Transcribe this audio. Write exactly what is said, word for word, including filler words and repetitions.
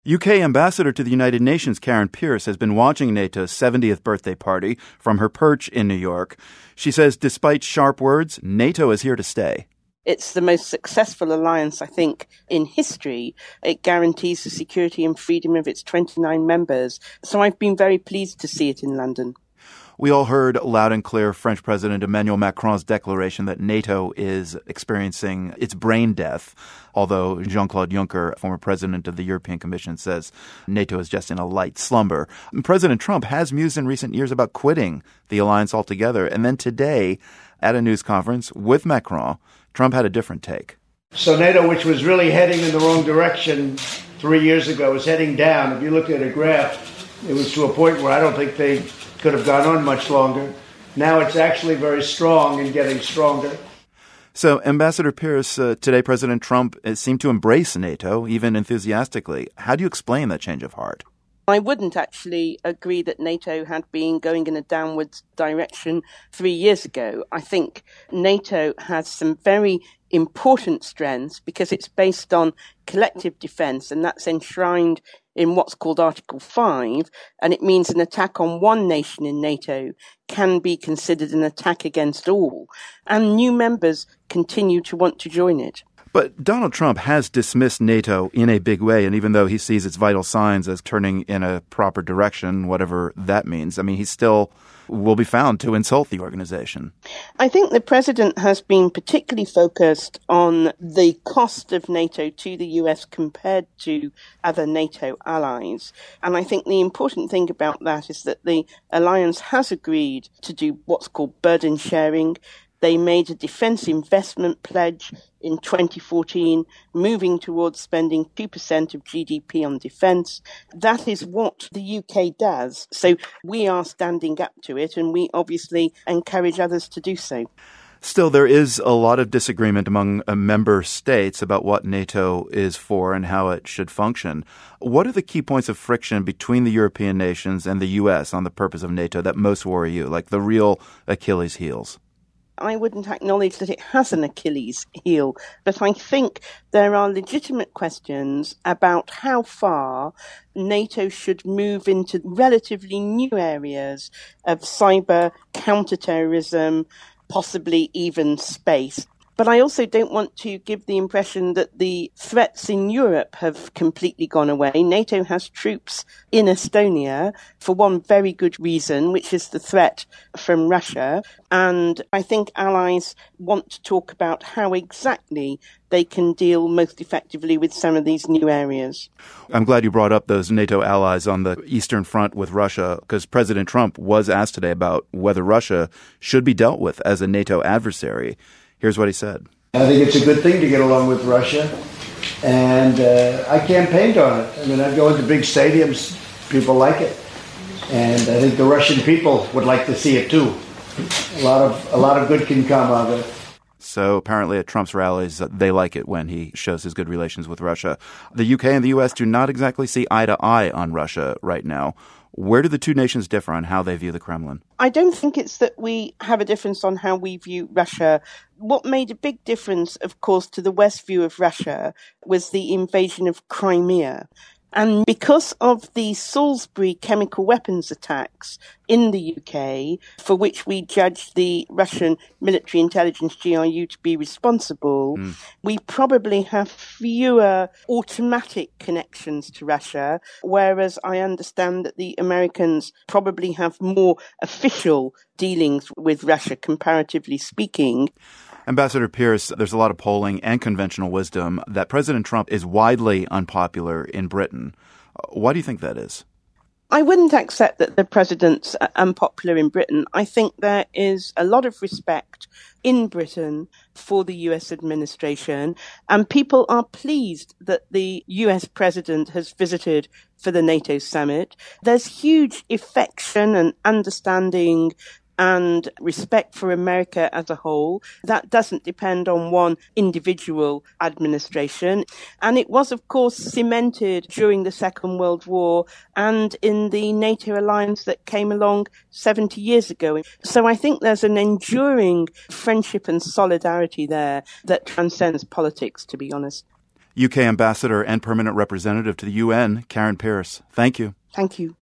U K Ambassador to the United Nations Karen Pierce has been watching NATO's seventieth birthday party from her perch in New York. She says despite sharp words, NATO is here to stay. It's the most successful alliance, I think, in history. It guarantees the security and freedom of its twenty-nine members. So I've been very pleased to see it in London. We all heard loud and clear French President Emmanuel Macron's declaration that NATO is experiencing its brain death, although Jean-Claude Juncker, former president of the European Commission, says NATO is just in a light slumber. And President Trump has mused in recent years about quitting the alliance altogether. And then today, at a news conference with Macron, Trump had a different take. So NATO, which was really heading in the wrong direction three years ago, is heading down. If you look at a graph, it was to a point where I don't think they could have gone on much longer. Now it's actually very strong and getting stronger. So, Ambassador Pierce, uh, today President Trump uh, seemed to embrace NATO, even enthusiastically. How do you explain that change of heart? I wouldn't actually agree that NATO had been going in a downwards direction three years ago. I think NATO has some very important strengths because it's based on collective defence, and that's enshrined in what's called Article five, and it means an attack on one nation in NATO can be considered an attack against all, and new members continue to want to join it. But Donald Trump has dismissed NATO in a big way, and even though he sees its vital signs as turning in a proper direction, whatever that means, I mean, he still will be found to insult the organization. I think the president has been particularly focused on the cost of NATO to the U S compared to other NATO allies. And I think the important thing about that is that the alliance has agreed to do what's called burden sharing. They made a defence investment pledge in twenty fourteen, moving towards spending two percent of G D P on defence. That is what the U K does. So we are standing up to it, and we obviously encourage others to do so. Still, there is a lot of disagreement among uh, member states about what NATO is for and how it should function. What are the key points of friction between the European nations and the U S on the purpose of NATO that most worry you, like the real Achilles heels? I wouldn't acknowledge that it has an Achilles heel, but I think there are legitimate questions about how far NATO should move into relatively new areas of cyber, counterterrorism, possibly even space. But I also don't want to give the impression that the threats in Europe have completely gone away. NATO has troops in Estonia for one very good reason, which is the threat from Russia. And I think allies want to talk about how exactly they can deal most effectively with some of these new areas. I'm glad you brought up those NATO allies on the Eastern Front with Russia, because President Trump was asked today about whether Russia should be dealt with as a NATO adversary. Here's what he said. I think it's a good thing to get along with Russia, and uh, I campaigned on it. I mean, I go into big stadiums, people like it, and I think the Russian people would like to see it too. A lot of a lot of good can come out of it. So apparently at Trump's rallies, they like it when he shows his good relations with Russia. The U K and the U S do not exactly see eye to eye on Russia right now. Where do the two nations differ on how they view the Kremlin? I don't think it's that we have a difference on how we view Russia. What made a big difference, of course, to the West view of Russia was the invasion of Crimea. And because of the Salisbury chemical weapons attacks in the U K, for which we judged the Russian military intelligence G R U to be responsible, mm. we probably have fewer automatic connections to Russia, whereas I understand that the Americans probably have more official dealings with Russia, comparatively speaking. Ambassador Pierce, there's a lot of polling and conventional wisdom that President Trump is widely unpopular in Britain. Why do you think that is? I wouldn't accept that the president's unpopular in Britain. I think there is a lot of respect in Britain for the U S administration, and people are pleased that the U S president has visited for the NATO summit. There's huge affection and understanding and respect for America as a whole. That doesn't depend on one individual administration. And it was, of course, cemented during the Second World War and in the NATO alliance that came along seventy years ago. So I think there's an enduring friendship and solidarity there that transcends politics, to be honest. U K Ambassador and Permanent Representative to the U N, Karen Pierce. Thank you. Thank you.